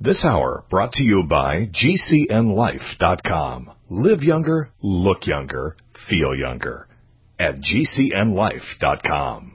This hour brought to you by GCNLife.com. Live younger, look younger, feel younger at GCNLife.com.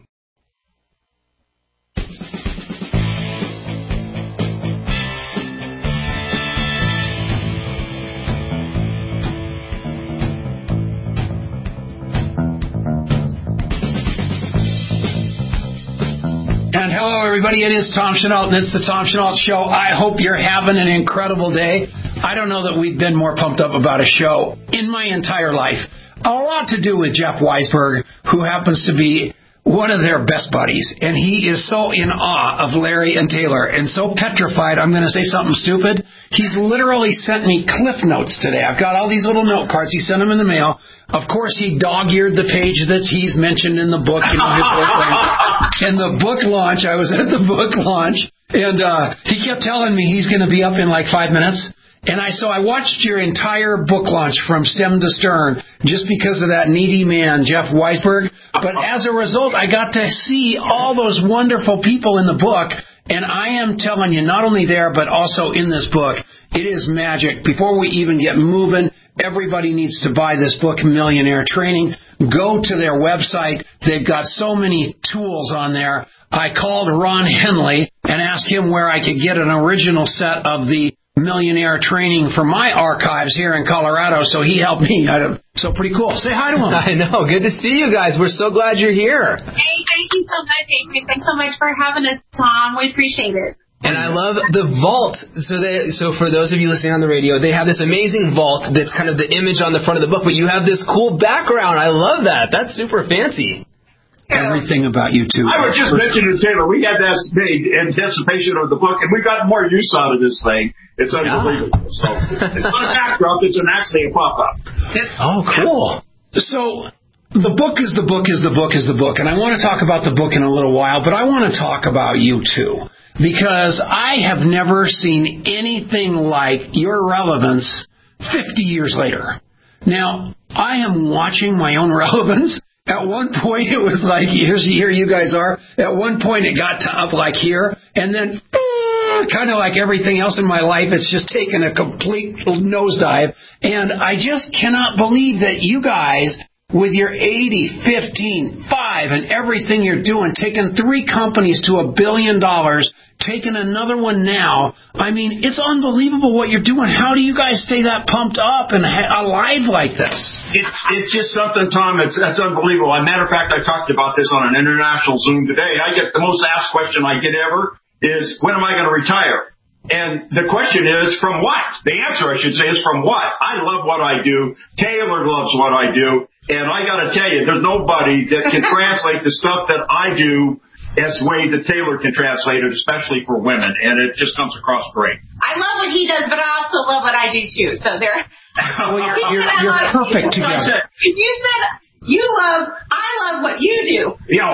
And hello, everybody. It is Tom Chenault, and it's the Tom Chenault Show. I hope you're having an incredible day. I don't know that we've been more pumped up about a show in my entire life. A lot to do with Jeff Weisberg, who happens to be one of their best buddies. And he is so in awe of Larry and Taylor and so petrified I'm going to say something stupid. He's literally sent me cliff notes today. I've got all these little note cards. He sent them in the mail. Of course, he dog-eared the page that he's mentioned in the book. His book and the book launch. I was at the book launch, and he kept telling me he's going to be up in like 5 minutes. And so I watched your entire book launch from stem to stern just because of that needy man, Jeff Weisberg. But as a result, I got to see all those wonderful people in the book. And I am telling you, not only there, but also in this book, it is magic. Before we even get moving, everybody needs to buy this book, Millionaire Training. Go to their website. They've got so many tools on there. I called Ron Henley and asked him where I could get an original set of the Millionaire Training for my archives here in Colorado, so he helped me. So pretty cool. Say hi to him. I know. Good to see you guys. We're so glad you're here. Hey, thank you so much, Adrian. Thanks so much for having us, Tom. We appreciate it. And I love the vault. So for those of you listening on the radio, they have this amazing vault that's kind of the image on the front of the book, but you have this cool background. I love that. That's super fancy. Everything about you, too. I was just mentioning to Taylor, we had that made anticipation of the book, and we got more use out of this thing. It's unbelievable. So it's not a backdrop, it's actually a pop-up. Oh, cool. So the book is the book is the book is the book, and I want to talk about the book in a little while, but I want to talk about you, too, because I have never seen anything like your relevance 50 years later. Now, I am watching my own relevance. At one point, it was like, here you guys are. At one point, it got to up like here. And then, kind of like everything else in my life, it's just taken a complete nosedive. And I just cannot believe that you guys, with your 80, 15, 5, and everything you're doing, taking 3 companies to $1 billion, taking another one now. I mean, it's unbelievable what you're doing. How do you guys stay that pumped up and alive like this? It's just something, Tom, that's unbelievable. As a matter of fact, I talked about this on an international Zoom today. I get the most asked question I get ever is, when am I going to retire? And the question is, from what? The answer, I should say, is from what? I love what I do. Taylor loves what I do. And I got to tell you, there's nobody that can translate the stuff that I do as the way that Taylor can translate it, especially for women. And it just comes across great. I love what he does, but I also love what I do, too. So there. Well, you're perfect together. You said I love what you do. Yeah.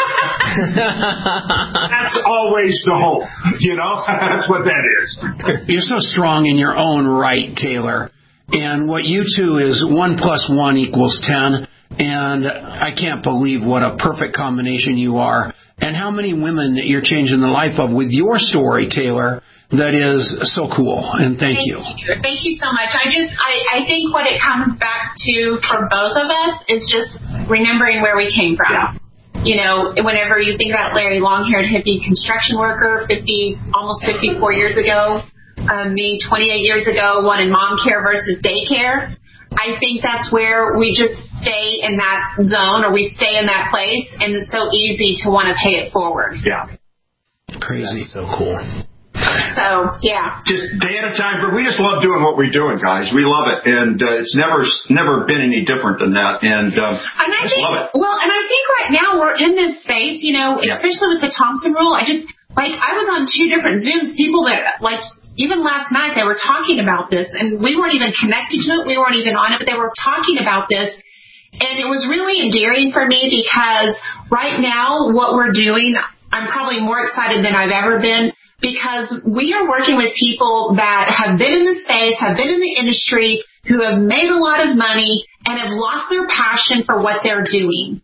That's always the hope, That's what that is. You're so strong in your own right, Taylor. And what you two is 1 + 1 = 10. And I can't believe what a perfect combination you are. And how many women that you're changing the life of with your story, Taylor, that is so cool. And thank you. Thank you so much. I think what it comes back to for both of us is just remembering where we came from. Yeah. Whenever you think about Larry, long-haired hippie construction worker, almost 54 years ago, me 28 years ago, one in mom care versus daycare. I think that's where we just stay in that zone, or we stay in that place, and it's so easy to want to pay it forward. Yeah. Crazy. That's so cool. So, yeah. Just day at a time, but we just love doing what we're doing, guys. We love it, and it's never been any different than that, and I just love it. Well, and I think right now we're in this space, especially with the Thompson rule. I was on 2 different Zooms, people that, even last night, they were talking about this, and we weren't even connected to it. We weren't even on it, but they were talking about this. And it was really endearing for me because right now what we're doing, I'm probably more excited than I've ever been, because we are working with people that have been in the space, have been in the industry, who have made a lot of money and have lost their passion for what they're doing.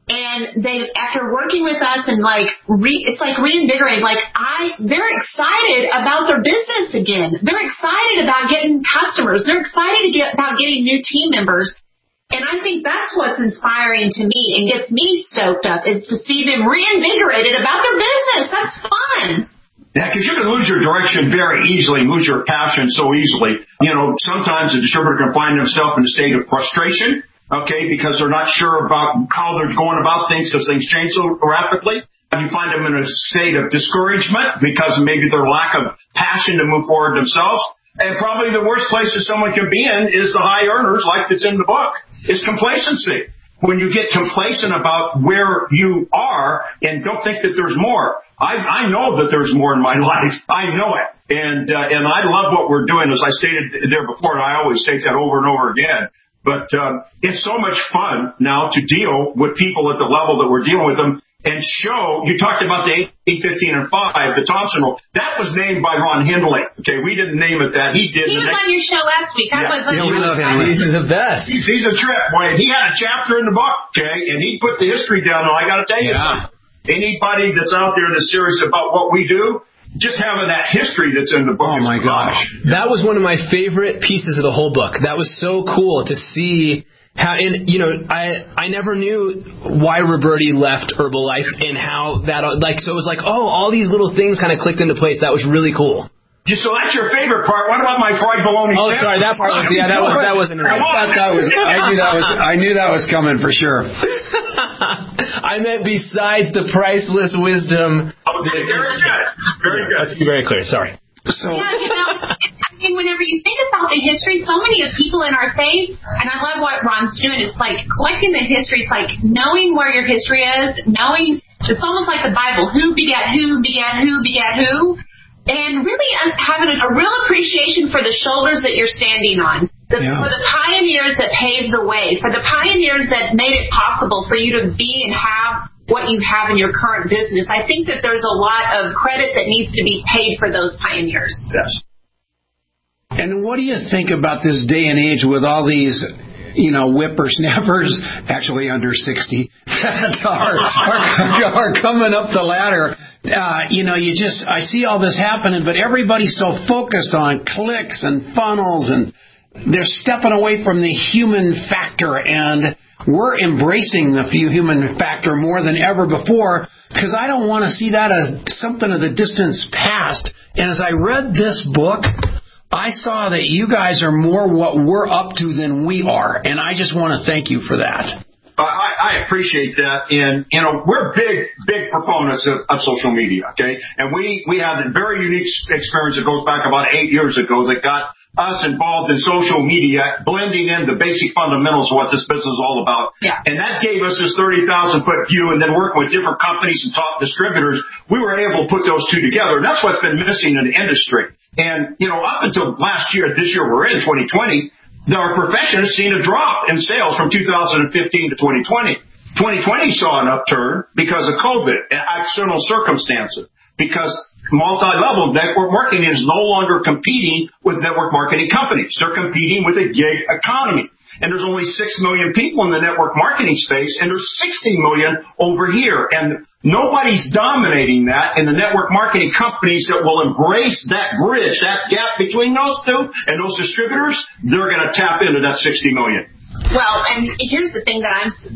And they, after working with us and it's like reinvigorating. They're excited about their business again. They're excited about getting customers. They're excited about getting new team members. And I think that's what's inspiring to me and gets me stoked up, is to see them reinvigorated about their business. That's fun. Yeah, because you can lose your direction very easily, lose your passion so easily. Sometimes a distributor can find themselves in a state of frustration. Okay, because they're not sure about how they're going about things because things change so rapidly. You find them in a state of discouragement because maybe their lack of passion to move forward themselves. And probably the worst place that someone can be in is the high earners, like that's in the book, is complacency. When you get complacent about where you are and don't think that there's more. I know that there's more in my life. I know it. And I love what we're doing, as I stated there before, and I always state that over and over again. But it's so much fun now to deal with people at the level that we're dealing with them and show. You talked about the 8, 15, and 5, the Thompson rule. That was named by Ron Hindley. Okay, we didn't name it that. He did. He was on your show last week. We love him. He's the best. He's a trip. Boy, he had a chapter in the book, okay, and he put the history down. And I got to tell you something. Anybody that's out there that's serious about what we do, just having that history that's in the book. Oh, my gosh. That was one of my favorite pieces of the whole book. That was so cool to see how, I never knew why Roberti left Herbalife and how that, so it was like, all these little things kind of clicked into place. That was really cool. So that's your favorite part. What about my fried bologna? Oh, sorry, that part was, that wasn't right. I knew that was coming for sure. I meant besides the priceless wisdom. Okay, very good. Very good. Let's be very clear. Sorry. So, whenever you think about the history, so many of people in our space, and I love what Ron's doing, it's like collecting the history. It's like knowing where your history is, knowing, it's almost like the Bible, who begat who, begat who, begat who, and really having a real appreciation for the shoulders that you're standing on. For the pioneers that paved the way, for the pioneers that made it possible for you to be and have what you have in your current business. I think that there's a lot of credit that needs to be paid for those pioneers. Yes. And what do you think about this day and age with all these, whippersnappers, actually under 60, that are coming up the ladder? I see all this happening, but everybody's so focused on clicks and funnels, and they're stepping away from the human factor, and we're embracing the human factor more than ever before, because I don't want to see that as something of the distant past. And as I read this book, I saw that you guys are more what we're up to than we are, and I just want to thank you for that. I appreciate that, and we're big proponents of social media, okay? And we had a very unique experience that goes back about 8 years ago that got us involved in social media, blending in the basic fundamentals of what this business is all about. Yeah. And that gave us this 30,000-foot view, and then working with different companies and top distributors, we were able to put those two together. And that's what's been missing in the industry. And, up until last year, this year we're in 2020, our profession has seen a drop in sales from 2015 to 2020. 2020 saw an upturn because of COVID and external circumstances, because multi-level network marketing is no longer competing with network marketing companies. They're competing with a gig economy. And there's only 6 million people in the network marketing space, and there's 60 million over here. And nobody's dominating that. And the network marketing companies that will embrace that bridge, that gap between those two and those distributors, they're going to tap into that 60 million. Well, and here's the thing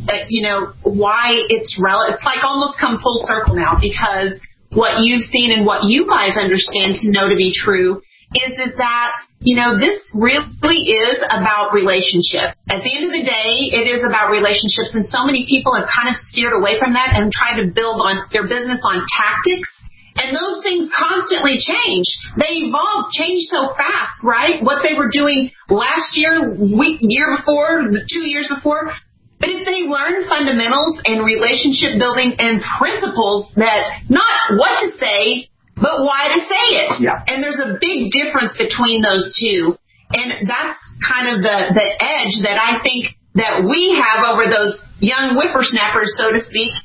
why it's relevant. It's like almost come full circle now, because what you've seen and what you guys understand to know to be true is that, this really is about relationships. At the end of the day, it is about relationships, and so many people have kind of steered away from that and tried to build on their business on tactics. And those things constantly change. They evolve, change so fast, right? What they were doing last year, year before, 2 years before. But if they learn fundamentals and relationship building and principles that not what to say, but why to say it. Yeah. And there's a big difference between those two. And that's kind of the edge that I think that we have over those young whippersnappers, so to speak,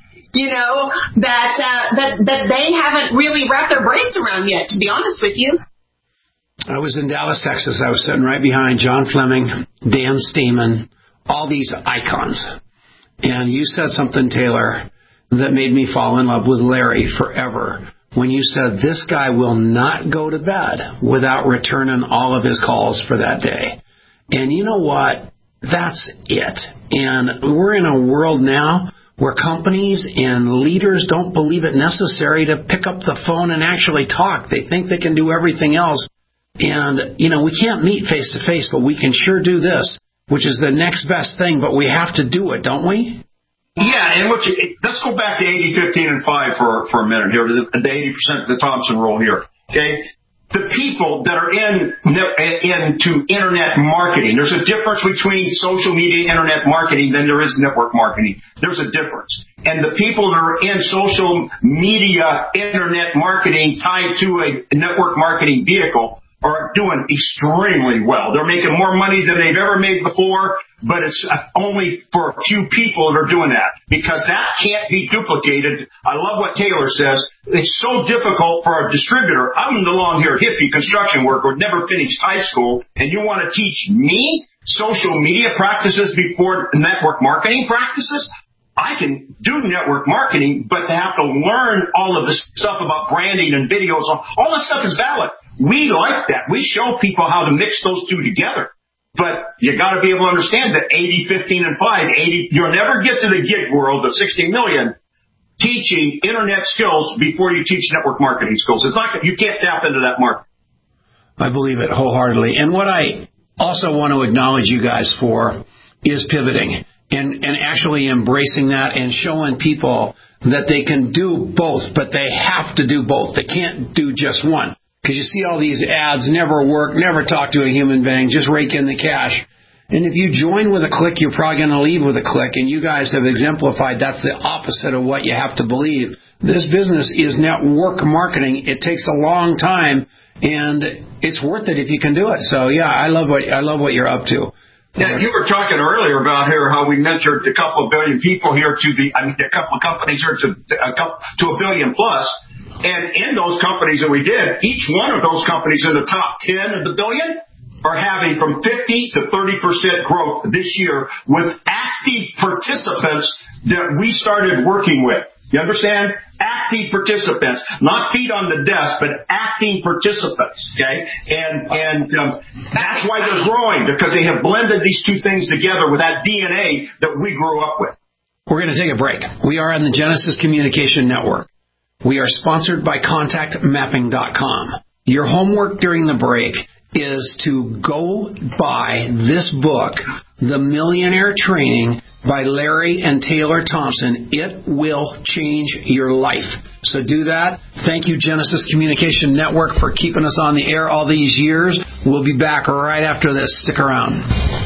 that they haven't really wrapped their brains around yet, to be honest with you. I was in Dallas, Texas. I was sitting right behind John Fleming, Dan Steeman, all these icons. And you said something, Taylor, that made me fall in love with Larry forever. When you said this guy will not go to bed without returning all of his calls for that day. And you know what? That's it. And we're in a world now where companies and leaders don't believe it necessary to pick up the phone and actually talk. They think they can do everything else. And, we can't meet face to face, but we can sure do this, which is the next best thing, but we have to do it, don't we? Yeah, and let's go back to 80, 15, and 5 for a minute here, the 80% the Thompson rule here, okay? The people that are into internet marketing, there's a difference between social media internet marketing than there is network marketing. There's a difference. And the people that are in social media internet marketing tied to a network marketing vehicle are doing extremely well. They're making more money than they've ever made before, but it's only for a few people that are doing that, because that can't be duplicated. I love what Taylor says. It's so difficult for a distributor. I'm along here, hippie construction worker, never finished high school, and you want to teach me social media practices before network marketing practices? I can do network marketing, but to have to learn all of this stuff about branding and videos, all that stuff is valid. We like that. We show people how to mix those two together. But you got to be able to understand that 80, 15, and 5, you'll never get to the gig world of 60 million teaching internet skills before you teach network marketing skills. It's like you can't tap into that market. I believe it wholeheartedly. And what I also want to acknowledge you guys for is pivoting and actually embracing that and showing people that they can do both, but they have to do both. They can't do just one. Because you see all these ads, never work, never talk to a human being, just rake in the cash. And if you join with a click, you're probably going to leave with a click. And you guys have exemplified that's the opposite of what you have to believe. This business is network marketing. It takes a long time, and it's worth it if you can do it. So, yeah, I love what you're up to. Yeah, you were talking earlier about here how we mentored a couple of billion people here a couple of companies here to a billion plus. And in those companies that we did, each one of those companies in the top 10 of the billion are having from 50 to 30% growth this year with active participants that we started working with. You understand? Active participants, not feet on the desk, but acting participants. Okay, and that's why they're growing, because they have blended these two things together with that DNA that we grew up with. We're going to take a break. We are on the Genesis Communication Network. We are sponsored by ContactMapping.com. Your homework during the break is to go buy this book, The Millionaire Training by Larry and Taylor Thompson. It will change your life. So do that. Thank you, Genesis Communication Network, for keeping us on the air all these years. We'll be back right after this. Stick around.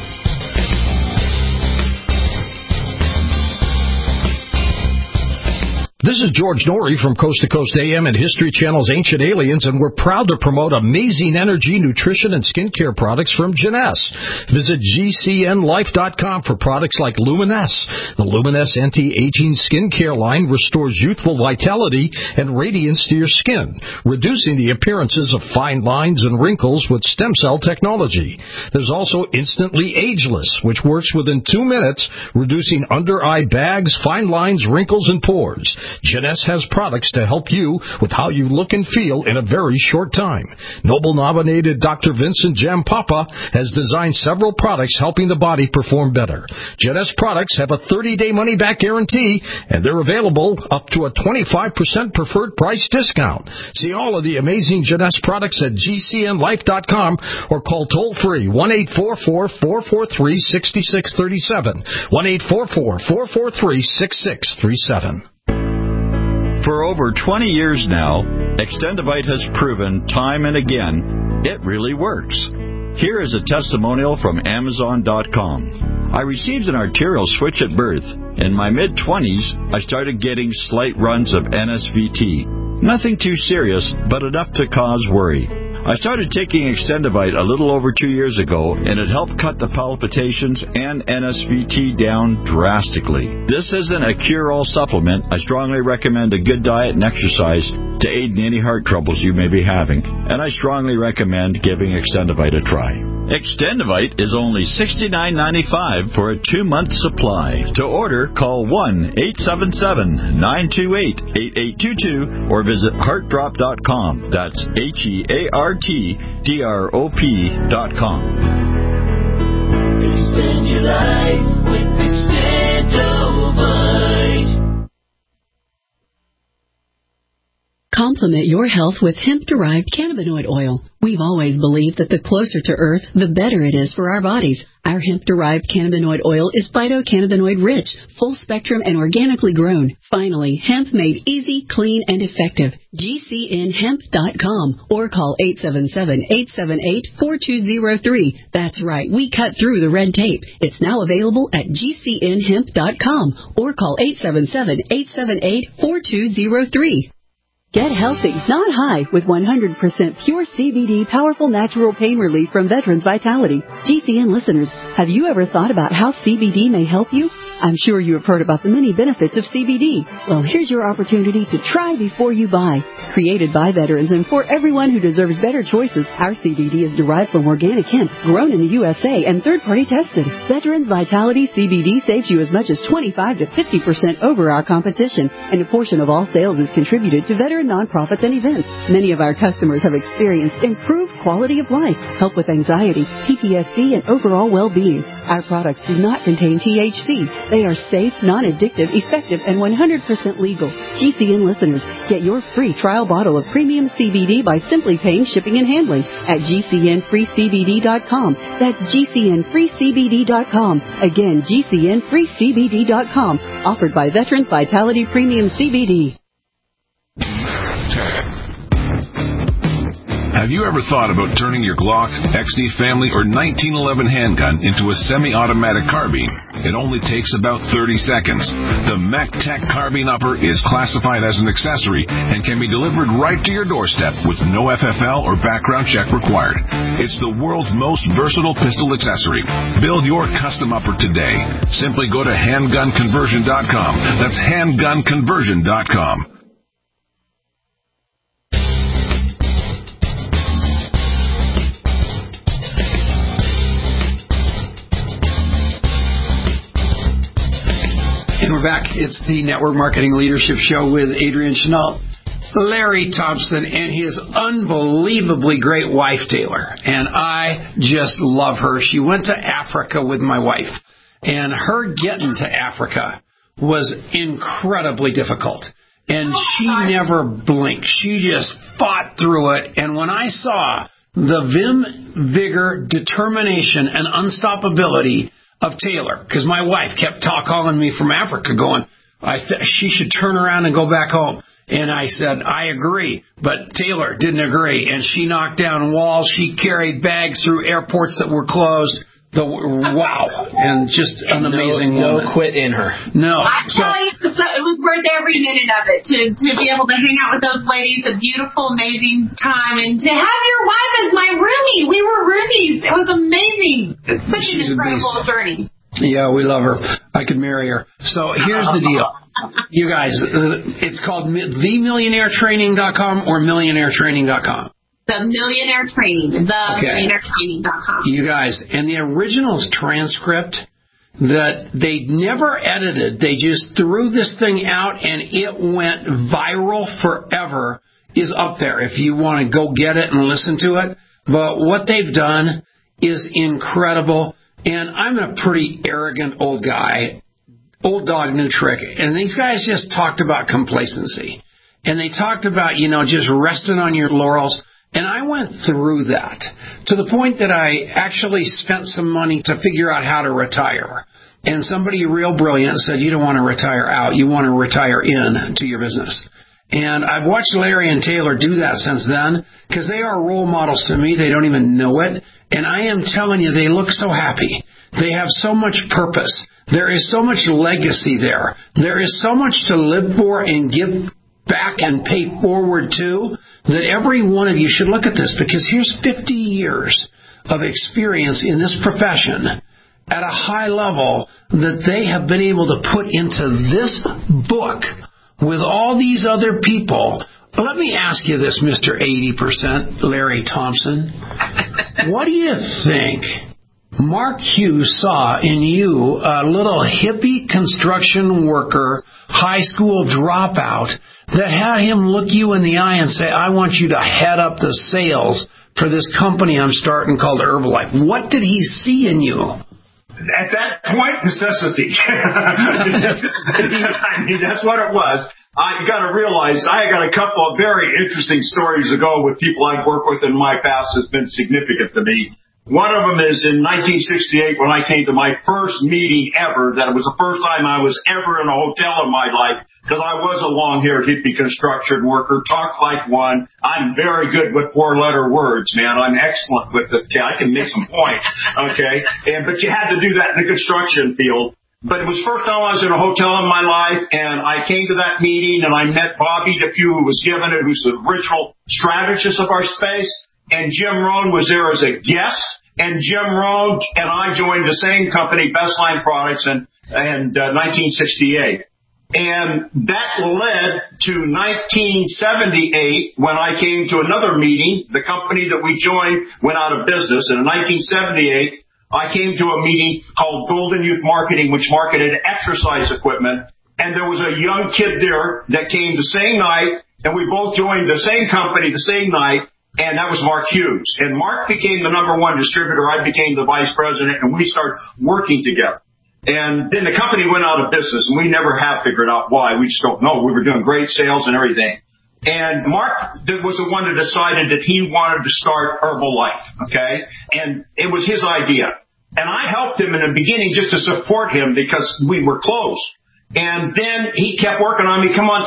This is George Norrie from Coast to Coast AM and History Channel's Ancient Aliens, and we're proud to promote amazing energy, nutrition, and skincare products from Jeunesse. Visit GCNLife.com for products like Luminesce. The Luminesce anti-aging skincare line restores youthful vitality and radiance to your skin, reducing the appearances of fine lines and wrinkles with stem cell technology. There's also Instantly Ageless, which works within 2 minutes, reducing under-eye bags, fine lines, wrinkles, and pores. Jeunesse has products to help you with how you look and feel in a very short time. Nobel-nominated Dr. Vincent Jampapa has designed several products helping the body perform better. Jeunesse products have a 30-day money-back guarantee, and they're available up to a 25% preferred price discount. See all of the amazing Jeunesse products at GCNLife.com or call toll-free 1-844-443-6637, 1-844-443-6637. For over 20 years now, Extendivite has proven time and again it really works. Here is a testimonial from Amazon.com. I received an arterial switch at birth. In my mid-20s, I started getting slight runs of NSVT. Nothing too serious, but enough to cause worry. I started taking Extendivite a little over 2 years ago, and it helped cut the palpitations and NSVT down drastically. This isn't a cure-all supplement. I strongly recommend a good diet and exercise to aid in any heart troubles you may be having, and I strongly recommend giving Extendivite a try. Extendivite is only $69.95 for a 2-month supply. To order, call 1-877-928-8822 or visit heartdrop.com. That's HEARTDROP.com. Extend your life with Extendivite. Complement your health with hemp-derived cannabinoid oil. We've always believed that the closer to Earth, the better it is for our bodies. Our hemp-derived cannabinoid oil is phytocannabinoid-rich, full-spectrum, and organically grown. Finally, hemp made easy, clean, and effective. GCNhemp.com or call 877-878-4203. That's right, we cut through the red tape. It's now available at GCNhemp.com or call 877-878-4203. Get healthy, not high, with 100% pure CBD powerful natural pain relief from Veterans Vitality. GCN listeners, have you ever thought about how CBD may help you? I'm sure you have heard about the many benefits of CBD. Well, here's your opportunity to try before you buy. Created by veterans and for everyone who deserves better choices, our CBD is derived from organic hemp, grown in the USA and third-party tested. Veterans Vitality CBD saves you as much as 25 to 50% over our competition, and a portion of all sales is contributed to veteran nonprofits and events. Many of our customers have experienced improved quality of life, help with anxiety, PTSD, and overall well-being. Our products do not contain THC. They are safe, non-addictive, effective, and 100% legal. GCN listeners, get your free trial bottle of premium CBD by simply paying shipping and handling at GCNFreeCBD.com. That's GCNFreeCBD.com. Again, GCNFreeCBD.com. Offered by Veterans Vitality Premium CBD. Have you ever thought about turning your Glock, XD Family, or 1911 handgun into a semi-automatic carbine? It only takes about 30 seconds. The MacTech Carbine Upper is classified as an accessory and can be delivered right to your doorstep with no FFL or background check required. It's the world's most versatile pistol accessory. Build your custom upper today. Simply go to handgunconversion.com. That's handgunconversion.com. And we're back. It's the Network Marketing Leadership Show with Adrian Chenault, Larry Thompson, and his unbelievably great wife, Taylor. And I just love her. She went to Africa with my wife, and her getting to Africa was incredibly difficult. And she never blinked. She just fought through it. And when I saw the vim, vigor, determination, and unstoppability of Taylor, because my wife kept calling me from Africa going, she should turn around and go back home. And I said, I agree. But Taylor didn't agree. And she knocked down walls. She carried bags through airports that were closed. Wow. And just an amazing woman. No quit in her. No. I tell you, it was worth every minute of it to be able to hang out with those ladies, a beautiful, amazing time, and to have your wife as my roomie. We were roomies. It was amazing. It's such an incredible journey. Yeah, we love her. I could marry her. So here's the deal. You guys, it's called TheMillionaireTraining.com or MillionaireTraining.com. TheMillionaireTraining.com. You guys, and the original transcript that they never edited, they just threw this thing out and it went viral forever, is up there if you want to go get it and listen to it. But what they've done is incredible. And I'm a pretty arrogant old guy, old dog, new trick. And these guys just talked about complacency. And they talked about, just resting on your laurels. And I went through that to the point that I actually spent some money to figure out how to retire. And somebody real brilliant said, you don't want to retire out. You want to retire in to your business. And I've watched Larry and Taylor do that since then because they are role models to me. They don't even know it. And I am telling you, they look so happy. They have so much purpose. There is so much legacy there. There is so much to live for and give back and pay forward to, that every one of you should look at this, because here's 50 years of experience in this profession at a high level that they have been able to put into this book with all these other people. Let me ask you this, Mr. 80%, Larry Thompson. What do you think Mark Hughes saw in you, a little hippie construction worker, high school dropout, that had him look you in the eye and say, I want you to head up the sales for this company I'm starting called Herbalife? What did he see in you? At that point, necessity. I mean, that's what it was. I got to realize I got a couple of very interesting stories to go with people I've worked with in my past that's been significant to me. One of them is in 1968 when I came to my first meeting ever, that it was the first time I was ever in a hotel in my life, because I was a long-haired hippie construction worker, talk like one. I'm very good with four-letter words, man. I'm excellent with it. I can make some points, okay? But you had to do that in the construction field. But it was the first time I was in a hotel in my life, and I came to that meeting, and I met Bobby DePew, who was given it, who's the original strategist of our space, and Jim Rohn was there as a guest, and Jim Rohn and I joined the same company, Bestline Products, in 1968. And that led to 1978, when I came to another meeting. The company that we joined went out of business, and in 1978, I came to a meeting called Golden Youth Marketing, which marketed exercise equipment. And there was a young kid there that came the same night, and we both joined the same company the same night, and that was Mark Hughes. And Mark became the number one distributor. I became the vice president, and we started working together. And then the company went out of business, and we never have figured out why. We just don't know. We were doing great sales and everything. And Mark was the one that decided that he wanted to start Herbalife, okay? And it was his idea. And I helped him in the beginning just to support him because we were close. And then he kept working on me, come on.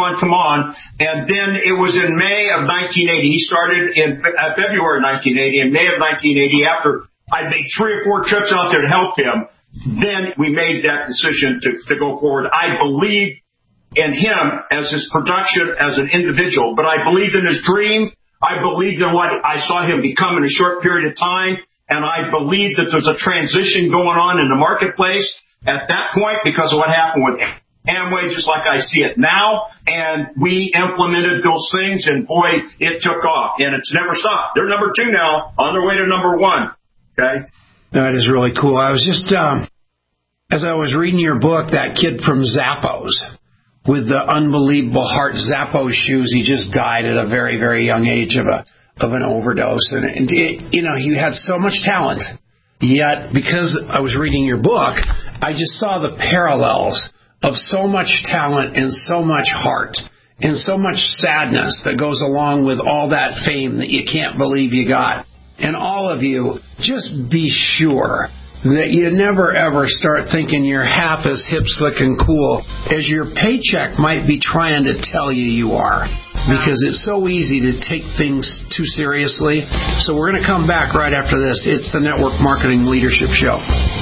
And then it was in May of 1980. He started in February of 1980. In May of 1980, after I made 3 or 4 trips out there to help him, then we made that decision to go forward. I believed in him as his production as an individual, but I believed in his dream. I believed in what I saw him become in a short period of time. And I believe that there's a transition going on in the marketplace at that point because of what happened with Amway, just like I see it now. And we implemented those things, and boy, it took off. And it's never stopped. They're number 2 now, on their way to number 1. Okay? That is really cool. I was just, as I was reading your book, that kid from Zappos with the unbelievable heart Zappos shoes, he just died at a very, very young age of an overdose. And he had so much talent. Yet, because I was reading your book, I just saw the parallels of so much talent and so much heart and so much sadness that goes along with all that fame that you can't believe you got. And all of you, just be sure that you never ever start thinking you're half as hip, slick, and cool as your paycheck might be trying to tell you are. Because it's so easy to take things too seriously. So we're going to come back right after this. It's the Network Marketing Leadership Show.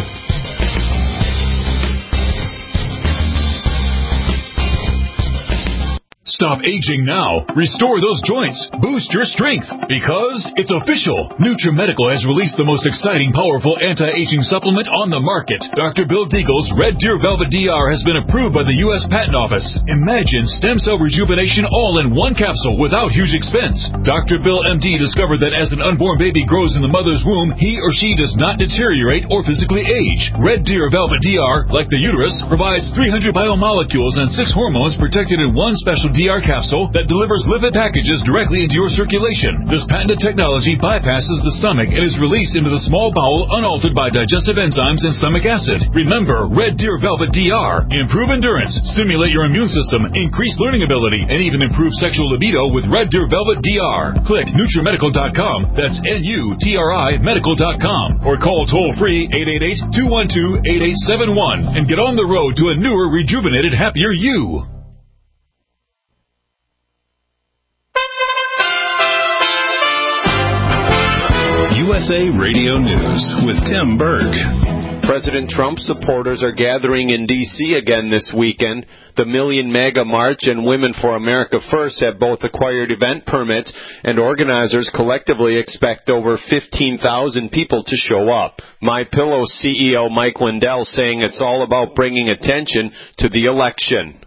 Stop aging now. Restore those joints. Boost your strength. Because it's official. NutriMedical has released the most exciting, powerful anti-aging supplement on the market. Dr. Bill Deagle's Red Deer Velvet DR has been approved by the U.S. Patent Office. Imagine stem cell rejuvenation all in one capsule without huge expense. Dr. Bill MD discovered that as an unborn baby grows in the mother's womb, he or she does not deteriorate or physically age. Red Deer Velvet DR, like the uterus, provides 300 biomolecules and 6 hormones protected in one special DR capsule that delivers lipid packages directly into your circulation. This patented technology bypasses the stomach and is released into the small bowel unaltered by digestive enzymes and stomach acid. Remember, Red Deer Velvet DR. Improve endurance, stimulate your immune system, increase learning ability, and even improve sexual libido with Red Deer Velvet DR. Click NutriMedical.com. That's NUTRI Medical.com. Or call toll-free 888-212-8871 and get on the road to a newer, rejuvenated, happier you. USA Radio News with Tim Berg. President Trump supporters are gathering in D.C. again this weekend. The Million MAGA March and Women for America First have both acquired event permits, and organizers collectively expect over 15,000 people to show up. MyPillow CEO Mike Lindell saying it's all about bringing attention to the election.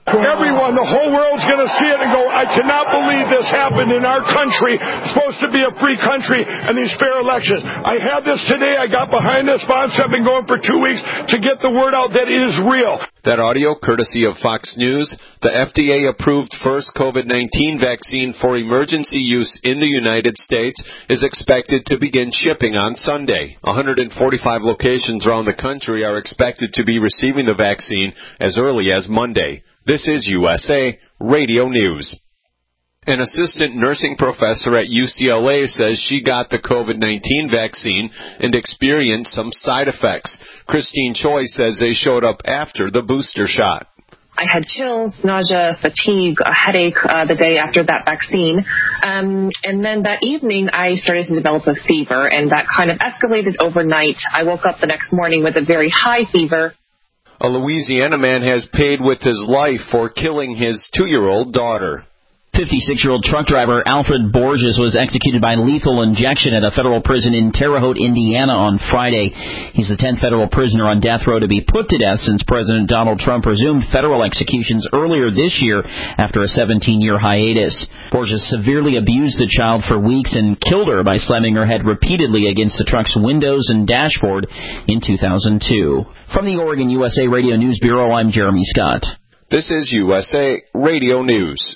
Everyone, the whole world's going to see it and go, I cannot believe this happened in our country. It's supposed to be a free country and these fair elections. I had this today. I got behind this sponsor. I've been going for 2 weeks to get the word out that it is real. That audio, courtesy of Fox News. The FDA-approved first COVID-19 vaccine for emergency use in the United States is expected to begin shipping on Sunday. 145 locations around the country are expected to be receiving the vaccine as early as Monday. This is USA Radio News. An assistant nursing professor at UCLA says she got the COVID-19 vaccine and experienced some side effects. Christine Choi says they showed up after the booster shot. I had chills, nausea, fatigue, a headache the day after that vaccine. And then that evening, I started to develop a fever, and that kind of escalated overnight. I woke up the next morning with a very high fever. A Louisiana man has paid with his life for killing his 2-year-old daughter. 56-year-old truck driver Alfred Borges was executed by lethal injection at a federal prison in Terre Haute, Indiana on Friday. He's the 10th federal prisoner on death row to be put to death since President Donald Trump resumed federal executions earlier this year after a 17-year hiatus. Borges severely abused the child for weeks and killed her by slamming her head repeatedly against the truck's windows and dashboard in 2002. From the Oregon USA Radio News Bureau, I'm Jeremy Scott. This is USA Radio News.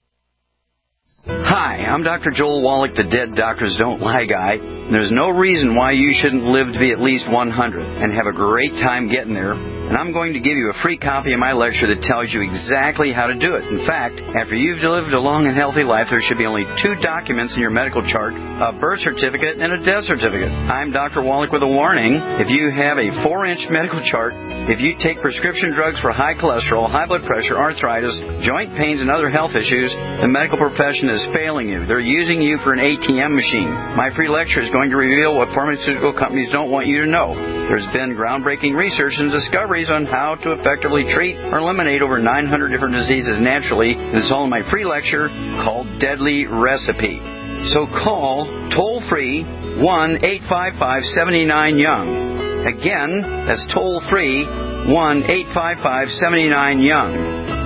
Hi, I'm Dr. Joel Wallach, the Dead Doctors Don't Lie guy. There's no reason why you shouldn't live to be at least 100 and have a great time getting there. And I'm going to give you a free copy of my lecture that tells you exactly how to do it. In fact, after you've lived a long and healthy life, there should be only 2 documents in your medical chart, a birth certificate and a death certificate. I'm Dr. Wallach with a warning. If you have a 4-inch medical chart, if you take prescription drugs for high cholesterol, high blood pressure, arthritis, joint pains, and other health issues, the medical profession is failing you. They're using you for an ATM machine. My free lecture is going to reveal what pharmaceutical companies don't want you to know. There's been groundbreaking research and discoveries on how to effectively treat or eliminate over 900 different diseases naturally. This is all in my free lecture called Deadly Recipe. So call toll-free 1-855-79-YOUNG. Again, that's toll-free 1-855-79-YOUNG.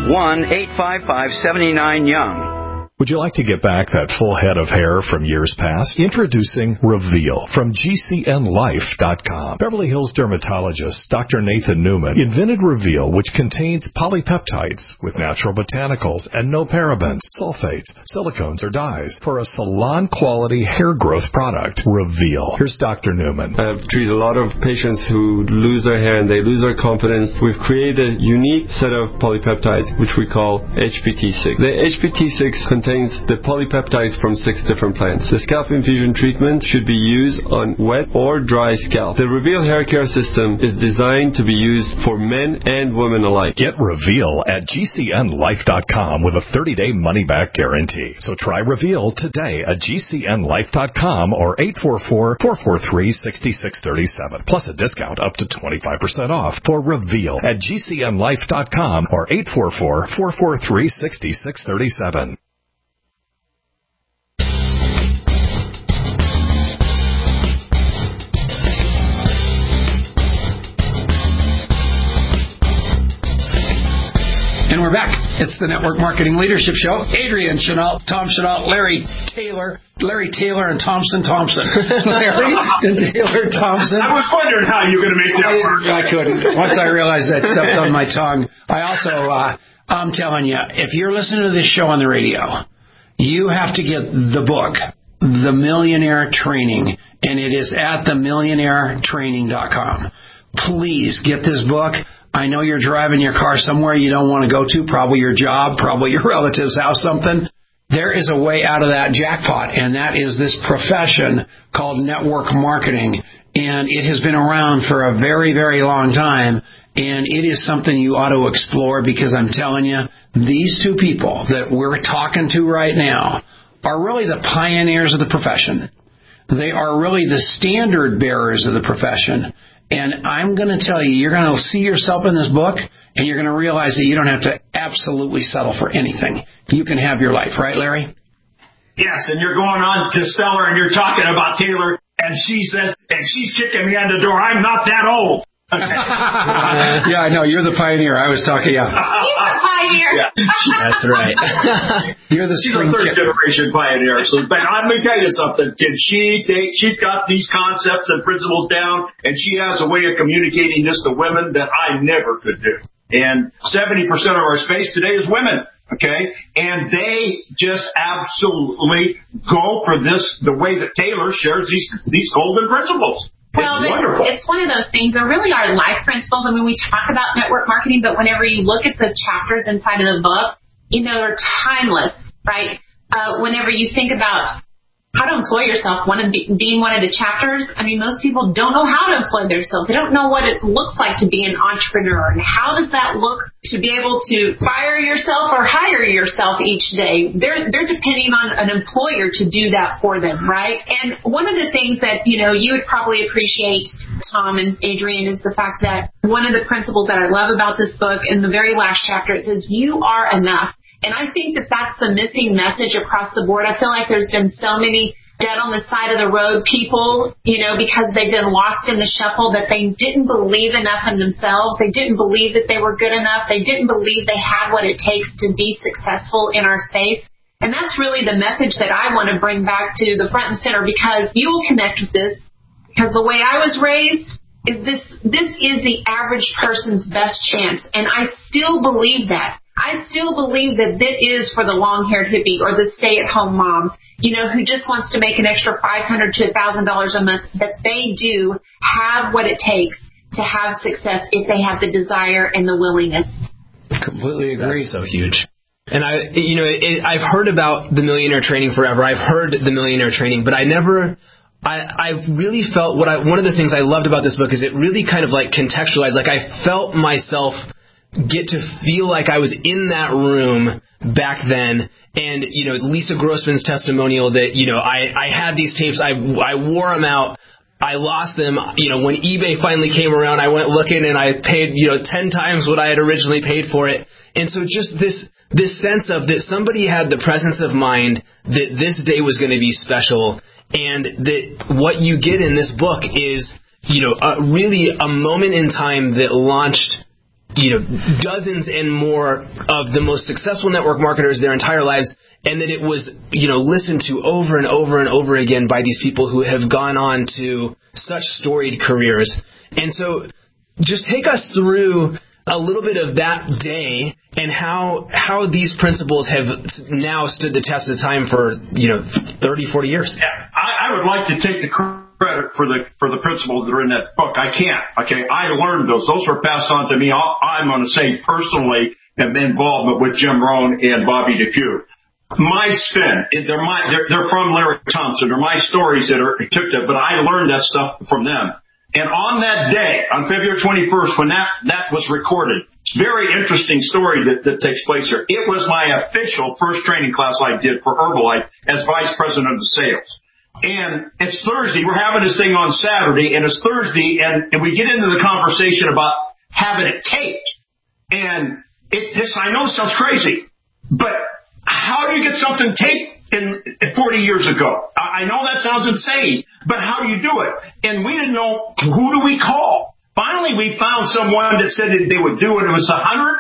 1-855-79-YOUNG. Would you like to get back that full head of hair from years past? Introducing Reveal from GCNLife.com. Beverly Hills dermatologist Dr. Nathan Newman invented Reveal, which contains polypeptides with natural botanicals and no parabens, sulfates, silicones, or dyes for a salon-quality hair growth product. Reveal. Here's Dr. Newman. I've treated a lot of patients who lose their hair and they lose their confidence. We've created a unique set of polypeptides, which we call HPT6. The HPT6 contains the polypeptides from 6 different plants. The scalp infusion treatment should be used on wet or dry scalp. The Reveal hair care system is designed to be used for men and women alike. Get Reveal at GCNLife.com with a 30-day money-back guarantee. So try Reveal today at GCNLife.com or 844-443-6637. Plus a discount up to 25% off for Reveal at GCNLife.com or 844-443-6637. And we're back. It's the Network Marketing Leadership Show. Adrian Chenault, Tom Chenault, Larry Taylor, and Thompson. Larry and Taylor Thompson. I was wondering how you were going to make that work. I couldn't. Once I realized that stepped on my tongue. I also, I'm telling you, if you're listening to this show on the radio, you have to get the book, The Millionaire Training, and it is at themillionairetraining.com. Please get this book. I know you're driving your car somewhere you don't want to go to, probably your job, probably your relative's house, something. There is a way out of that jackpot, and that is this profession called network marketing. And it has been around for a very, very long time, and it is something you ought to explore because I'm telling you, these 2 people that we're talking to right now are really the pioneers of the profession. They are really the standard bearers of the profession. And I'm going to tell you, you're going to see yourself in this book, and you're going to realize that you don't have to absolutely settle for anything. You can have your life, right, Larry? Yes, and you're going on to Stellar, and you're talking about Taylor, and she says, and she's kicking me on the door, I'm not that old. Yeah, I know. You're the pioneer. I was talking. Yeah. He's the pioneer. Yeah. That's right. You're the She's a third generation pioneer. So, but let me tell you something, kid. She's got these concepts and principles down, and she has a way of communicating this to women that I never could do. And 70% of our space today is women. Okay, and they just absolutely go for this, the way that Taylor shares these golden principles. Well, it's one of those things. There really are life principles. I mean, we talk about network marketing, but whenever you look at the chapters inside of the book, they're timeless, right? Whenever you think about how to employ yourself, being one of the chapters, I mean, most people don't know how to employ themselves. They don't know what it looks like to be an entrepreneur, and how does that look to be able to fire yourself or hire yourself each day. They're depending on an employer to do that for them, right? And one of the things that, you would probably appreciate, Tom and Adrian, is the fact that one of the principles that I love about this book, in the very last chapter, it says, you are enough. And I think that that's the missing message across the board. I feel like there's been so many dead on the side of the road people, because they've been lost in the shuffle, that they didn't believe enough in themselves. They didn't believe that they were good enough. They didn't believe they had what it takes to be successful in our space. And that's really the message that I want to bring back to the front and center, because you will connect with this. Because the way I was raised is this is the average person's best chance. And I still believe that. I still believe that that is for the long-haired hippie or the stay-at-home mom, who just wants to make an extra $500 to $1,000 a month, that they do have what it takes to have success if they have the desire and the willingness. Completely agree. That's so huge. And I've heard about the Millionaire Training forever. I've heard the Millionaire Training, but I really felt one of the things I loved about this book is it really kind of like contextualized. Like I felt myself get to feel like I was in that room back then. And, Lisa Grossman's testimonial that, I had these tapes, I wore them out, I lost them. When eBay finally came around, I went looking and I paid, 10 times what I had originally paid for it. And so just this sense of that somebody had the presence of mind that this day was going to be special, and that what you get in this book is, really a moment in time that launched dozens and more of the most successful network marketers their entire lives, and that it was, listened to over and over and over again by these people who have gone on to such storied careers. And so just take us through a little bit of that day and how these principles have now stood the test of time for, 30, 40 years. Yeah, I would like to take the credit for the principles that are in that book. I can't. Okay, I learned those. Those were passed on to me. I'm going to say personally, have been involvement with Jim Rohn and Bobby DePue. My spin, they're from Larry Thompson. They're my stories that took that, but I learned that stuff from them. And on that day, on February 21st, when that was recorded, very interesting story that takes place here. It was my official first training class I did for Herbalife as vice president of sales. And it's Thursday. We're having this thing on Saturday, and it's Thursday, and we get into the conversation about having it taped. And I know it sounds crazy, but how do you get something taped 40 years ago? I know that sounds insane, but how do you do it? And we didn't know, who do we call? Finally, we found someone that said that they would do it. It was $150.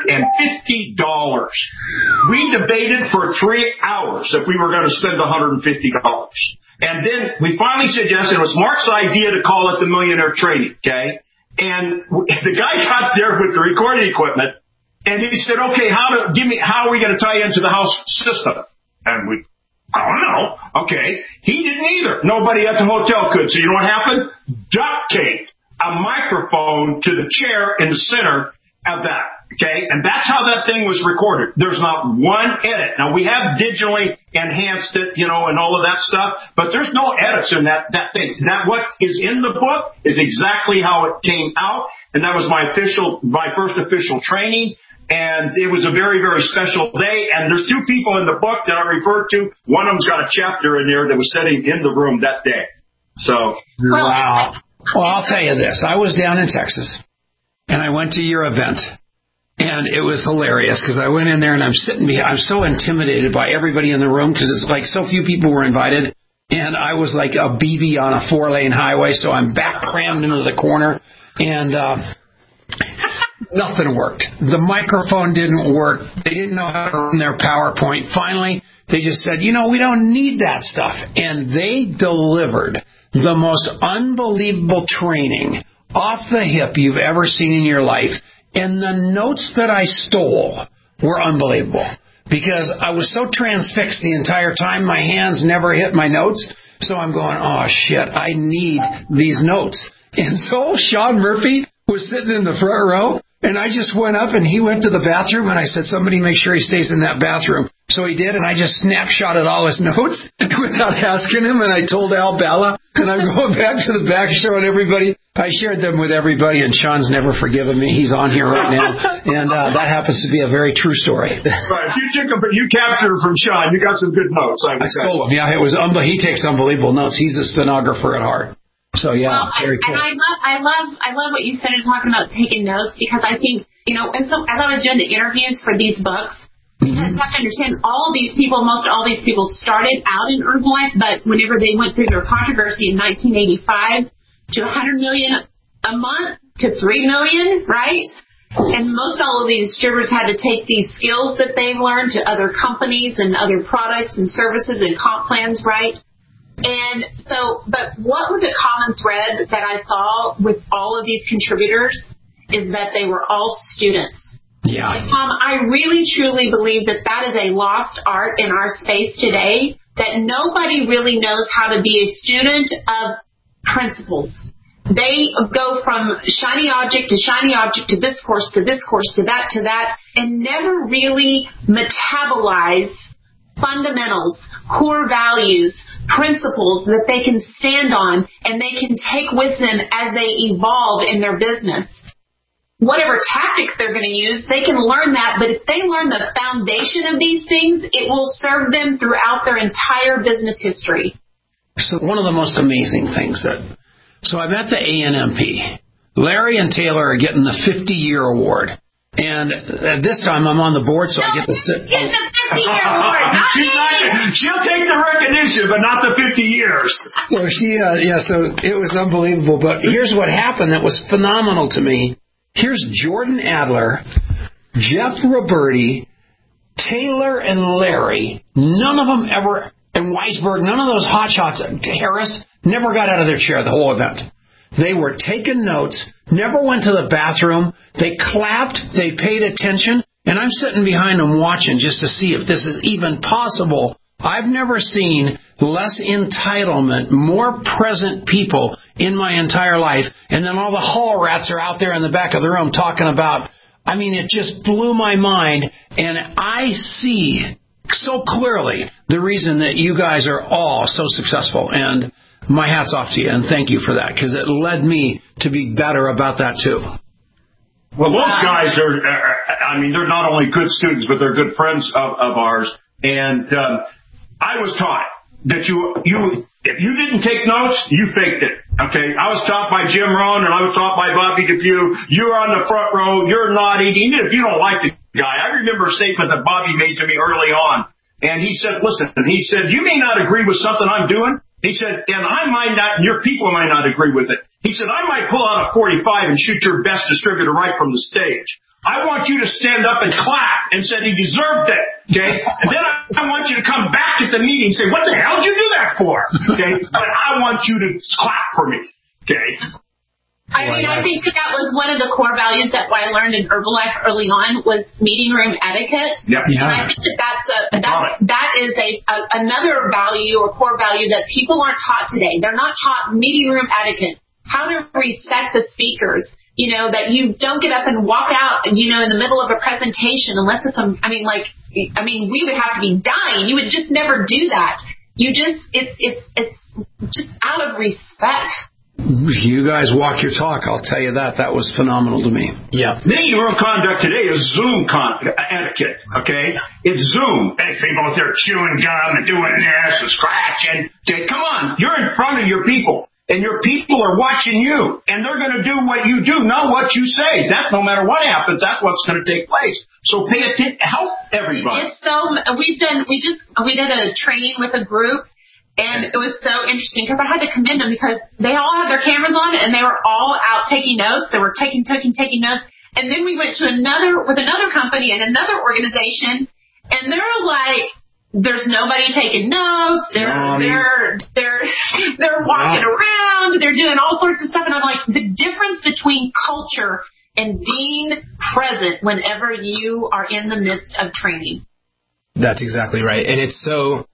We debated for 3 hours if we were going to spend $150. And then we finally said yes, and it was Mark's idea to call it the Millionaire Training, okay? And the guy got there with the recording equipment, and he said, okay, how are we going to tie into the house system? And I don't know. Okay. He didn't either. Nobody at the hotel could. So you know what happened? Duct tape a microphone to the chair in the center of that. Okay, and that's how that thing was recorded. There's not one edit. Now, we have digitally enhanced it, and all of that stuff, but there's no edits in that thing. That what is in the book is exactly how it came out, and that was my first official training, and it was a very, very special day, and there's two people in the book that I referred to. One of them's got a chapter in there that was sitting in the room that day. So, wow. Well, I'll tell you this. I was down in Texas, and I went to your event. And it was hilarious because I went in there and I'm so intimidated by everybody in the room because it's like so few people were invited. and I was like a BB on a 4-lane highway, so I'm back crammed into the corner, and nothing worked. The microphone didn't work. They didn't know how to run their PowerPoint. Finally, they just said, we don't need that stuff. And they delivered the most unbelievable training off the hip you've ever seen in your life. And the notes that I stole were unbelievable because I was so transfixed the entire time. My hands never hit my notes. So I'm going, oh, shit, I need these notes. And so Sean Murphy was sitting in the front row, and I just went up, and he went to the bathroom, and I said, somebody make sure he stays in that bathroom. So he did, and I just snapshotted all his notes without asking him, and I told Al Bala, and I'm going back to the back showing everybody. I shared them with everybody, and Sean's never forgiven me. He's on here right now, and that happens to be a very true story. Right. You captured it from Sean. You got some good notes. I stole them. Yeah, he takes unbelievable notes. He's a stenographer at heart. So very cool. And I love what you started talking about taking notes, because I think, and so as I was doing the interviews for these books, you guys have to understand most all these people started out in Herbalife, but whenever they went through their controversy in 1985 to $100 million a month to $3 million, right? And most all of these distributors had to take these skills that they've learned to other companies and other products and services and comp plans, right? And so, but what was the common thread that I saw with all of these contributors is that they were all students. Yeah. Tom, I really truly believe that is a lost art in our space today, that nobody really knows how to be a student of principles. They go from shiny object to this course to this course to that, and never really metabolize fundamentals, core values, principles that they can stand on and they can take with them as they evolve in their business. Whatever tactics they're going to use, they can learn that, but if they learn the foundation of these things, it will serve them throughout their entire business history. So one of the most amazing things so I'm at the ANMP. Larry and Taylor are getting the 50-year award. And at this time, I'm on the board, so I get to sit. Get the 50-year award. She'll take the recognition, but not the 50 years. So so it was unbelievable. But here's what happened that was phenomenal to me. Here's Jordan Adler, Jeff Roberti, Taylor, and Larry. None of them ever, and Weisberg, none of those hotshots, Harris, never got out of their chair the whole event. They were taking notes, never went to the bathroom. They clapped, they paid attention, and I'm sitting behind them watching just to see if this is even possible. I've never seen less entitlement, more present people in my entire life. And then all the hall rats are out there in the back of the room talking about, it just blew my mind. And I see so clearly the reason that you guys are all so successful. And my hat's off to you, and thank you for that, because it led me to be better about that, too. Well, those guys are, they're not only good students, but they're good friends of ours. And I was taught that if you didn't take notes, you faked it. Okay? I was taught by Jim Rohn, and I was taught by Bobby DePew. You're on the front row, you're nodding, even if you don't like the guy. I remember a statement that Bobby made to me early on, and he said, listen, you may not agree with something I'm doing. He said, and I might not, and your people might not agree with it. He said, I might pull out a .45 and shoot your best distributor right from the stage. I want you to stand up and clap and say he deserved it, okay? And then I want you to come back at the meeting and say, what the hell did you do that for? Okay? But I want you to clap for me, okay? I think that was one of the core values that I learned in Herbalife early on was meeting room etiquette. Yep. Yeah. And I think that is another value or core value that people aren't taught today. They're not taught meeting room etiquette, how to respect the speakers. That you don't get up and walk out, in the middle of a presentation unless it's we would have to be dying. You would just never do that. It's just out of respect. You guys walk your talk. I'll tell you that. That was phenomenal to me. Yeah. Meeting room conduct today is Zoom etiquette, okay? It's Zoom. Hey, people out there chewing gum and doing this and scratching. Okay, come on. You're in front of your people, and your people are watching you, and they're going to do what you do, not what you say. That, no matter what happens, that's what's going to take place. So pay attention. Help everybody. We did a training with a group. And it was so interesting because I had to commend them because they all had their cameras on and they were all out taking notes. They were taking notes. And then we went to another company and another organization, and they're like, there's nobody taking notes. They're walking around. They're doing all sorts of stuff. And I'm like, the difference between culture and being present whenever you are in the midst of training. That's exactly right. And it's so,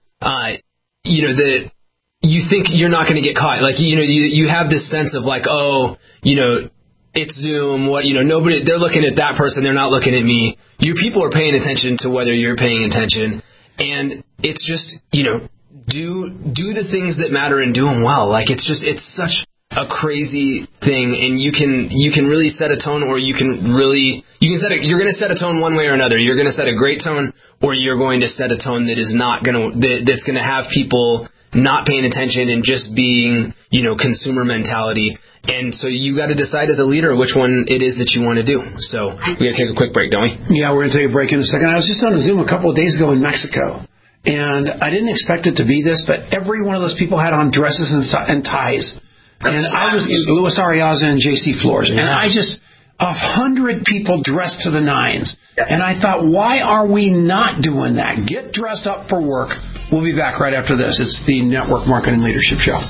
you think you're not going to get caught. Like, you have this sense of like, it's Zoom, nobody, they're looking at that person, they're not looking at me. You people are paying attention to whether you're paying attention. And it's just, do the things that matter and do them well. Like, it's such a crazy thing, and you can really set a tone, or you're going to set a tone one way or another. You're going to set a great tone, or you're going to set a tone that is that's going to have people not paying attention and just being, consumer mentality. And so you got to decide as a leader which one it is that you want to do. So we got to take a quick break, don't we? Yeah, we're going to take a break in a second. I was just on a Zoom a couple of days ago in Mexico, and I didn't expect it to be this, but every one of those people had on dresses and ties. And I was Luis Arriaza and J.C. Flores, and I just 100 people dressed to the nines. And I thought, why are we not doing that? Get dressed up for work. We'll be back right after this. It's the Network Marketing Leadership Show.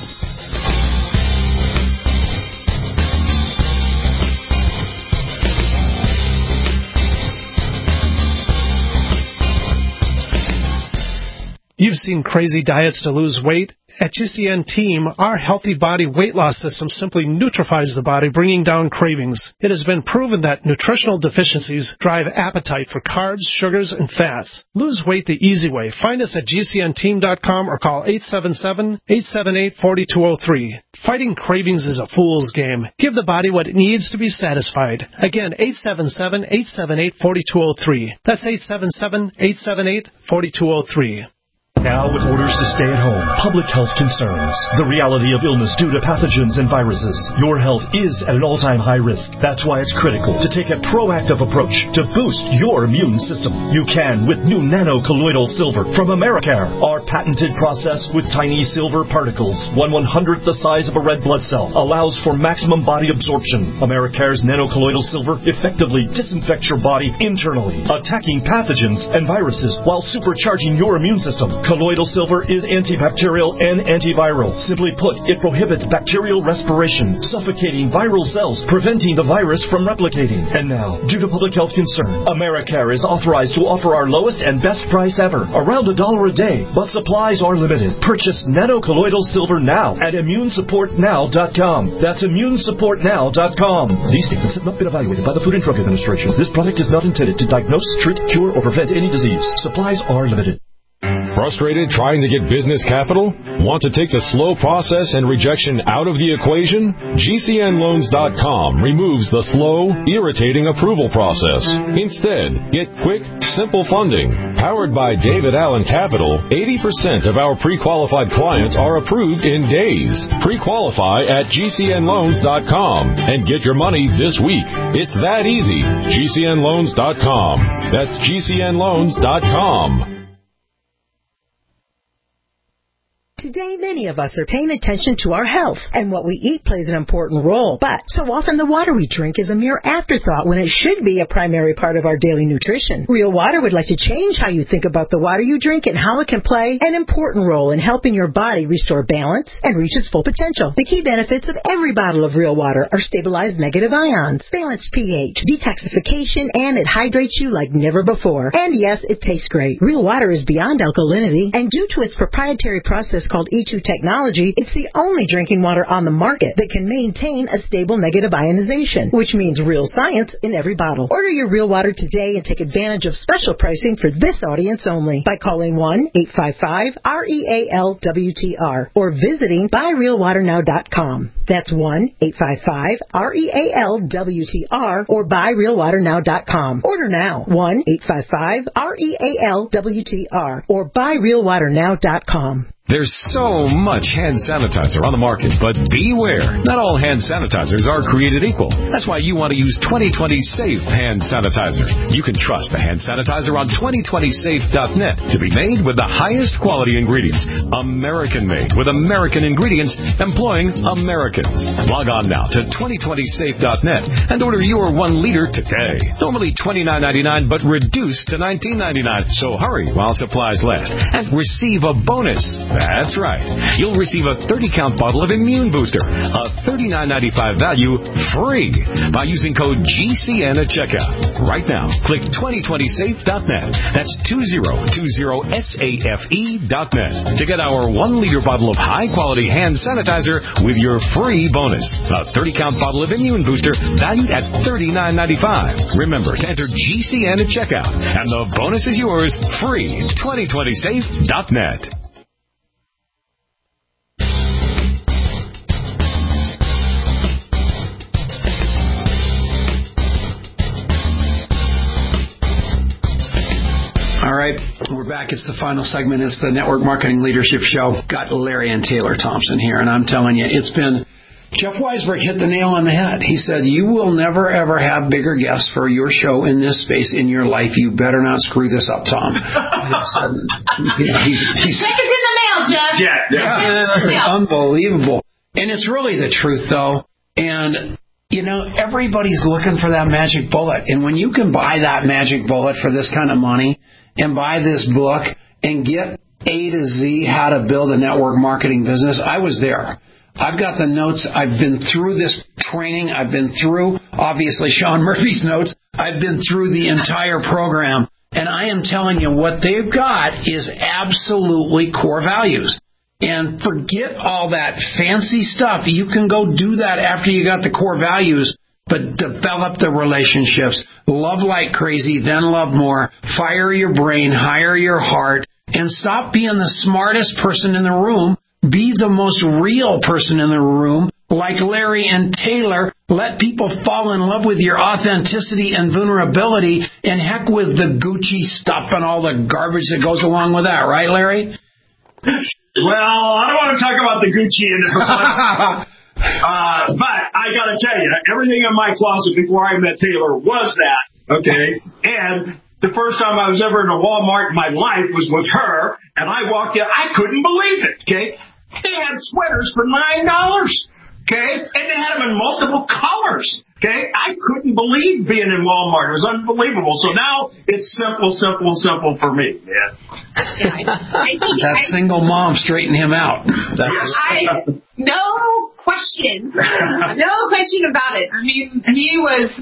You've seen crazy diets to lose weight. At GCN Team, our healthy body weight loss system simply neutralizes the body, bringing down cravings. It has been proven that nutritional deficiencies drive appetite for carbs, sugars, and fats. Lose weight the easy way. Find us at GCNteam.com or call 877-878-4203. Fighting cravings is a fool's game. Give the body what it needs to be satisfied. Again, 877-878-4203. That's 877-878-4203. Now with orders to stay at home, public health concerns, the reality of illness due to pathogens and viruses, your health is at an all-time high risk. That's why it's critical to take a proactive approach to boost your immune system. You can with new nano-colloidal silver from Americare. Our patented process with tiny silver particles, 1/100th the size of a red blood cell, allows for maximum body absorption. Americare's nano-colloidal silver effectively disinfects your body internally, attacking pathogens and viruses while supercharging your immune system. Colloidal silver is antibacterial and antiviral. Simply put, it prohibits bacterial respiration, suffocating viral cells, preventing the virus from replicating. And now, due to public health concern, Americare is authorized to offer our lowest and best price ever, around $1 a day, but supplies are limited. Purchase nano-colloidal silver now at immunesupportnow.com. That's immunesupportnow.com. These statements have not been evaluated by the Food and Drug Administration. This product is not intended to diagnose, treat, cure, or prevent any disease. Supplies are limited. Frustrated trying to get business capital? Want to take the slow process and rejection out of the equation? GCNloans.com removes the slow, irritating approval process. Instead, get quick, simple funding. Powered by David Allen Capital, 80% of our pre-qualified clients are approved in days. Pre-qualify at GCNloans.com and get your money this week. It's that easy. GCNloans.com. That's GCNloans.com. Today, many of us are paying attention to our health, and what we eat plays an important role. But so often the water we drink is a mere afterthought when it should be a primary part of our daily nutrition. Real Water would like to change how you think about the water you drink and how it can play an important role in helping your body restore balance and reach its full potential. The key benefits of every bottle of Real Water are stabilized negative ions, balanced pH, detoxification, and it hydrates you like never before. And yes, it tastes great. Real Water is beyond alkalinity, and due to its proprietary process called E2 technology, it's the only drinking water on the market that can maintain a stable negative ionization, which means real science in every bottle. Order your Real Water today and take advantage of special pricing for this audience only by calling 1-855-REAL-WTR or visiting buyrealwaternow.com. That's 1-855-REAL-WTR or buyrealwaternow.com. Order now. 1-855-REAL-WTR or buyrealwaternow.com. There's so much hand sanitizer on the market, but beware. Not all hand sanitizers are created equal. That's why you want to use 2020 Safe hand sanitizer. You can trust the hand sanitizer on 2020safe.net to be made with the highest quality ingredients. American made with American ingredients employing Americans. Log on now to 2020safe.net and order your 1 liter today. Normally $29.99 but reduced to $19.99. So hurry while supplies last and receive a bonus. That's right. You'll receive a 30-count bottle of Immune Booster, a $39.95 value, free by using code GCN at checkout. Right now, click 2020safe.net. That's 2020safe.net to get our 1 liter bottle of high-quality hand sanitizer with your free bonus. A 30-count bottle of Immune Booster valued at $39.95. Remember to enter GCN at checkout, and the bonus is yours free. 2020safe.net. All right, we're back. It's the final segment. It's the Network Marketing Leadership Show. Got Larry and Taylor Thompson here, and I'm telling you, it's been... Jeff Weisberg hit the nail on the head. He said, you will never, ever have bigger guests for your show in this space in your life. You better not screw this up, Tom. He's check it in the mail, Jeff. Yeah. Unbelievable. And it's really the truth, though. And... you know, everybody's looking for that magic bullet. And when you can buy that magic bullet for this kind of money and buy this book and get A to Z how to build a network marketing business, I was there. I've got the notes. I've been through this training. I've been through, obviously, Sean Murphy's notes. I've been through the entire program. And I am telling you, what they've got is absolutely core values. And forget all that fancy stuff. You can go do that after you got the core values, but develop the relationships. Love like crazy, then love more. Fire your brain, hire your heart, and stop being the smartest person in the room. Be the most real person in the room, like Larry and Taylor. Let people fall in love with your authenticity and vulnerability, and heck with the Gucci stuff and all the garbage that goes along with that. Right, Larry? Well, I don't want to talk about the Gucci in this one. But I got to tell you, everything in my closet before I met Taylor was that, okay? And the first time I was ever in a Walmart in my life was with her, and I walked in. I couldn't believe it, okay? They had sweaters for $9, okay? And they had them in multiple colors, okay? I couldn't believe being in Walmart. It was unbelievable. So now it's simple for me, man. That single mom straightened him out. No question. No question about it. I mean, he was,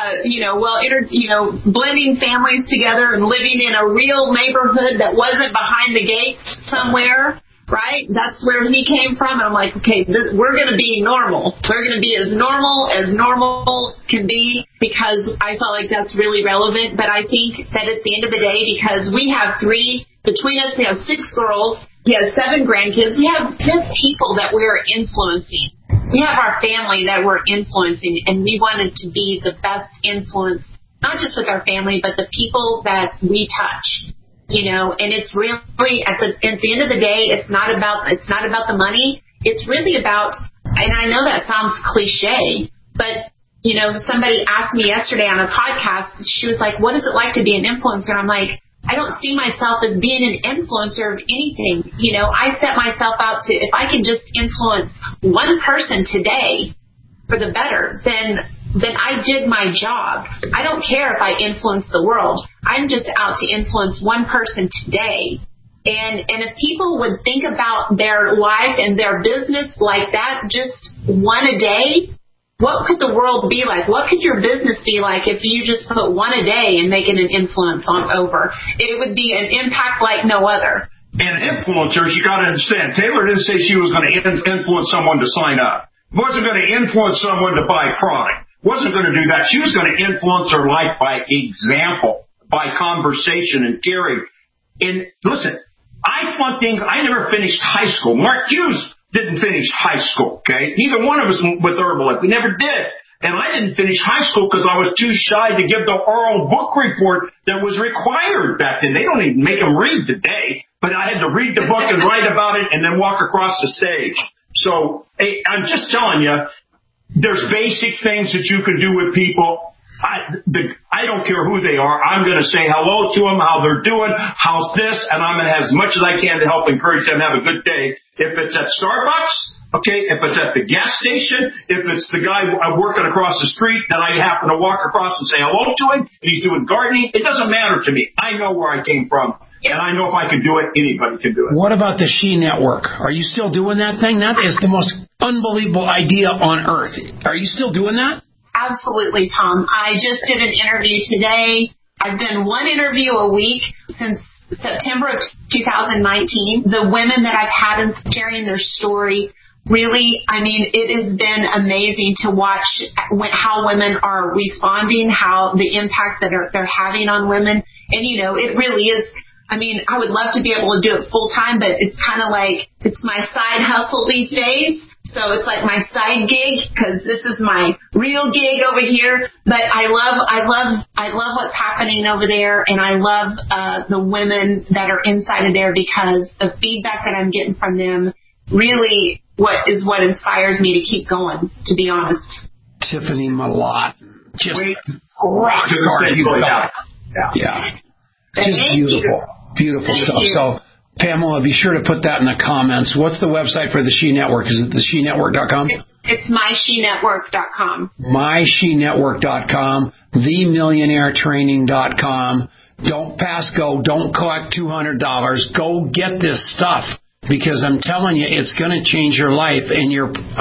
blending families together and living in a real neighborhood that wasn't behind the gates somewhere. Right? That's where he came from. And I'm like, okay, we're going to be normal. We're going to be as normal can be, because I felt like that's really relevant. But I think that at the end of the day, because we have between us, we have 6 girls, we have 7 grandkids, we have people that we're influencing. We have our family that we're influencing, and we wanted to be the best influence, not just with our family, but the people that we touch. You know, and it's really at the end of the day, it's not about the money. It's really about, and I know that sounds cliche, but you know, somebody asked me yesterday on a podcast. She was like, "What is it like to be an influencer?" I'm like, I don't see myself as being an influencer of anything. You know, I set myself out to, if I can just influence one person today for the better, then I did my job. I don't care if I influence the world. I'm just out to influence one person today. And if people would think about their life and their business like that, just one a day, what could the world be like? What could your business be like if you just put one a day and make it an influence on over? It would be an impact like no other. And influencers, you got to understand, Taylor didn't say she was going to influence someone to sign up. Wasn't going to influence someone to buy product. Wasn't going to do that. She was going to influence her life by example, by conversation and caring. And listen, I never finished high school. Mark Hughes didn't finish high school, okay? Neither one of us with Herbalife. We never did. And I didn't finish high school because I was too shy to give the oral book report that was required back then. They don't even make them read today. but I had to read the book and write about it and then walk across the stage. So I'm just telling you, there's basic things that you can do with people. I don't care who they are. I'm going to say hello to them, how they're doing, how's this, and I'm going to have as much as I can to help encourage them to have a good day. If it's at Starbucks, okay, if it's at the gas station, if it's the guy working across the street that I happen to walk across and say hello to him, and he's doing gardening, it doesn't matter to me. I know where I came from, and I know if I can do it, anybody can do it. What about the She Network? Are you still doing that thing? That is the most unbelievable idea on earth. Are you still doing that? Absolutely, Tom. I just did an interview today. I've done one interview a week since September of 2019. The women that I've had in sharing their story, really, I mean, it has been amazing to watch how women are responding, how the impact that they're having on women. And, you know, it really is. I mean, I would love to be able to do it full time, but it's kind of like it's my side hustle these days. So it's like my side gig because this is my real gig over here. But I love what's happening over there, and I love the women that are inside of there because the feedback that I'm getting from them really what inspires me to keep going. To be honest, Tiffany Malott, just rock star. Yeah. Just beautiful stuff. So, Pamela, be sure to put that in the comments. What's the website for the She Network? Is it theshenetwork.com? It's myshenetwork.com. Myshenetwork.com. TheMillionaireTraining.com. Don't pass go. Don't collect $200. Go get this stuff because I'm telling you, it's going to change your life. And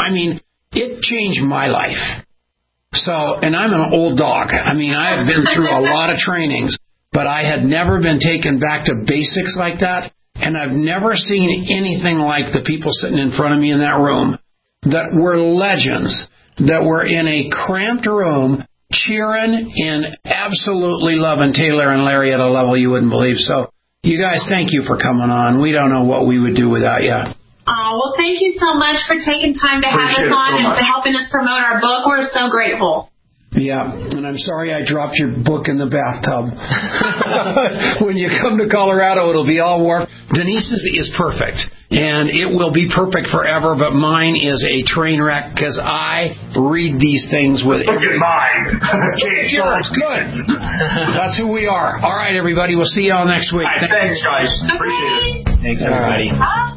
it changed my life. So, and I'm an old dog. I mean, I've been through a lot of trainings. But I had never been taken back to basics like that, and I've never seen anything like the people sitting in front of me in that room that were legends, that were in a cramped room cheering and absolutely loving Taylor and Larry at a level you wouldn't believe. So, you guys, thank you for coming on. We don't know what we would do without you. Well, thank you so much for taking time to have us on and for helping us promote our book. We're so grateful. Yeah, and I'm sorry I dropped your book in the bathtub. When you come to Colorado, it'll be all warm. Denise's is perfect, and it will be perfect forever, but mine is a train wreck because I read these things with... Look at mine. Yours, good. That's who we are. All right, everybody, we'll see you all next week. Right, thanks, guys. Appreciate it. Thanks, everybody.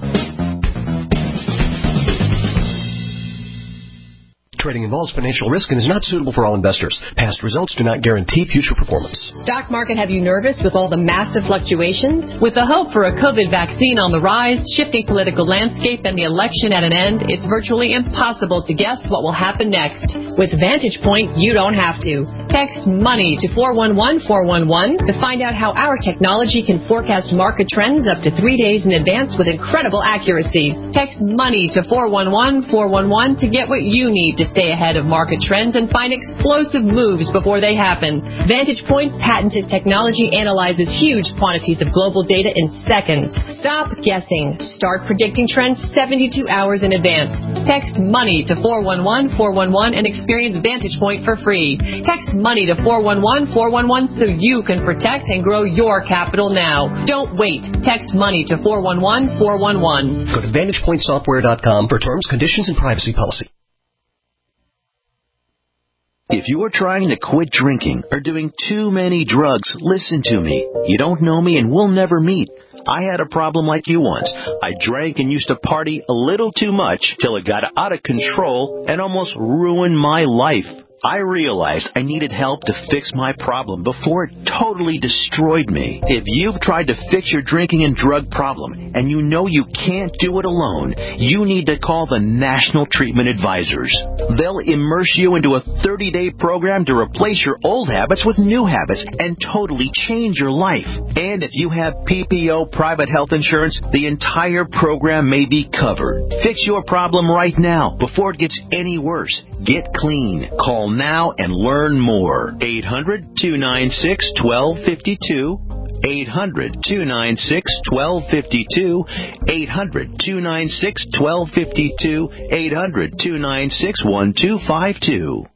Trading involves financial risk and is not suitable for all investors. Past results do not guarantee future performance. Stock market have you nervous with all the massive fluctuations? With the hope for a COVID vaccine on the rise, shifting political landscape, and the election at an end, it's virtually impossible to guess what will happen next. With Vantage Point, you don't have to. Text MONEY to 411-411 to find out how our technology can forecast market trends up to 3 days in advance with incredible accuracy. Text MONEY to 411-411 to get what you need to stay ahead of market trends and find explosive moves before they happen. Vantage Point's patented technology analyzes huge quantities of global data in seconds. Stop guessing. Start predicting trends 72 hours in advance. Text MONEY to 411-411 and experience Vantage Point for free. Text MONEY to 411-411 so you can protect and grow your capital now. Don't wait. Text MONEY to 411-411. Go to VantagePointSoftware.com for terms, conditions, and privacy policy. If you are trying to quit drinking or doing too many drugs, listen to me. You don't know me and we'll never meet. I had a problem like you once. I drank and used to party a little too much till it got out of control and almost ruined my life. I realized I needed help to fix my problem before it totally destroyed me. If you've tried to fix your drinking and drug problem and you know you can't do it alone, you need to call the National Treatment Advisors. They'll immerse you into a 30-day program to replace your old habits with new habits and totally change your life. And if you have PPO private health insurance, the entire program may be covered. Fix your problem right now before it gets any worse. Get clean. Call now and learn more. 800-296-1252. 800-296-1252. 800-296-1252. 800-296-1252.